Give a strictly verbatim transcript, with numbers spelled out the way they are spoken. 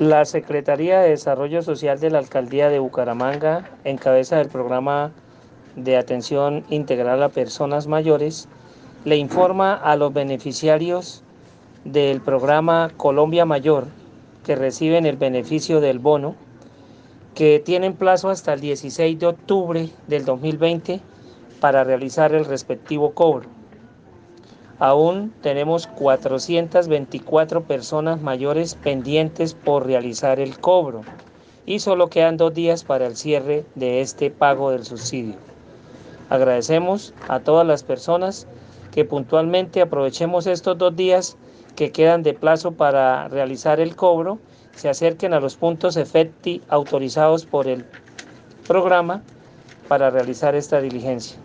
La Secretaría de Desarrollo Social de la Alcaldía de Bucaramanga, en cabeza del programa de atención integral a personas mayores, le informa a los beneficiarios del programa Colombia Mayor que reciben el beneficio del bono, que tienen plazo hasta el dieciséis de octubre del dos mil veinte para realizar el respectivo cobro. Aún tenemos cuatrocientas veinticuatro personas mayores pendientes por realizar el cobro y solo quedan dos días para el cierre de este pago del subsidio. Agradecemos a todas las personas que puntualmente aprovechemos estos dos días que quedan de plazo para realizar el cobro, se acerquen a los puntos efecti autorizados por el programa para realizar esta diligencia.